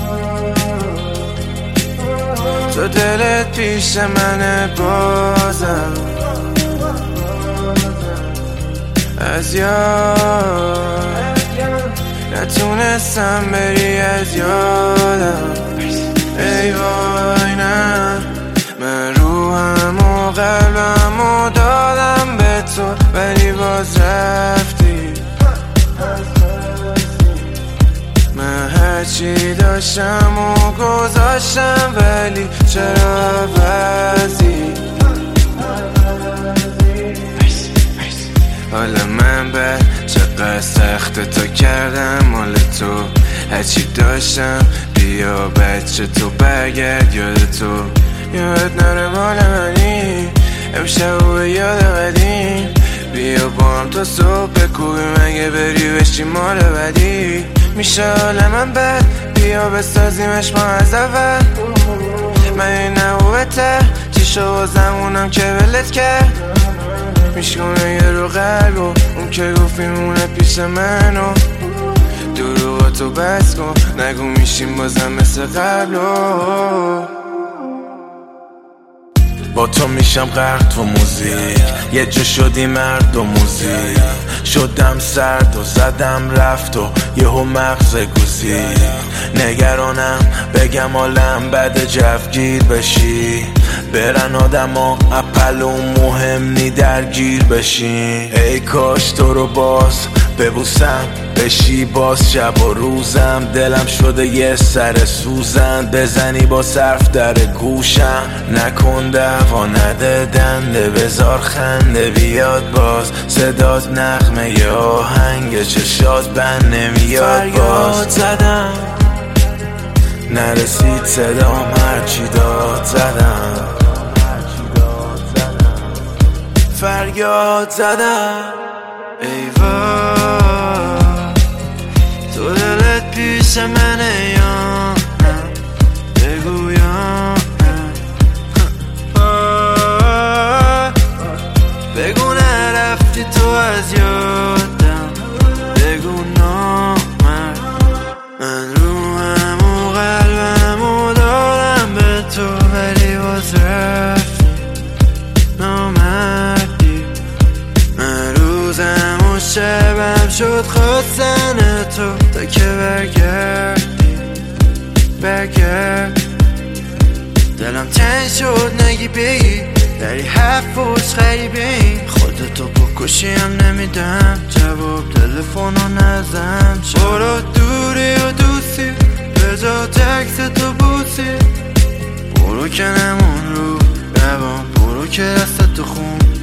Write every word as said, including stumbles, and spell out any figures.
تو دلت پیش منه بازم، از یاد نتونستم بری از یادم. ای وای نه، من روحم و قلبم و دادم به تو ولی باز رفتی. من هرچی داشتم و گذاشتم ولی چرا عوضی؟ حالا من بر چقدر سخت تو کردم مال تو، هرچی داشتم بیا بچه تو برگرد یاد تو. یاد نره مال منی امشب و به یاد قدیم، بیا با هم تا صبح بکوبیم اگه بری بشی مال بدی. میشه حال من بد بیا بسازیمش ما از اول، من این نبوته چی شو زمونم که ولت کرد. میشکنه یه رو قلب و اون که گفت میمونه پیش منو، دروغاتو بس کن نگو میشیم بازم مثل قبل. با تو میشم غرق تو موزیک، یه جا شدی مرد و موزیک، شدم سرد و زدم رفت و یهو مغز گوزید. نگرانم بگم حالم بد جوگیر بشی، برن آدم ها اپل و مهم نی درگیر بشین. ای کاش تو رو باز ببوسم بشی باز شب و روزم، دلم شده یه سر سوزن بزنی با صرف در گوشم. نکن دعوا نده دنده بزار خنده بیاد باز، صدات نغمه ی آهنگ چشات بند نمیاد باز. فریاد زدم نرسید صدام هرچی داد زدم، فریاد زدم ای وای تو دلت پیش منه یا نه، بگو یا نه، بگو نرفتی تو از یادم، بگو نامرد. من روحم و قلبم و دارم به تو ولی باز رفتی نامردی. من روزم و شبم شد خواستن تو تا که برگردی برگرد. دلم تنگ شد نگی بگی داری حرف و غریبی، خودتو بکشیم نمیدم جواب تلفنو نزن. برو دوری و دوستی به جا تکس تو بوسی، برو که نمون رو روان، برو که دست تو خون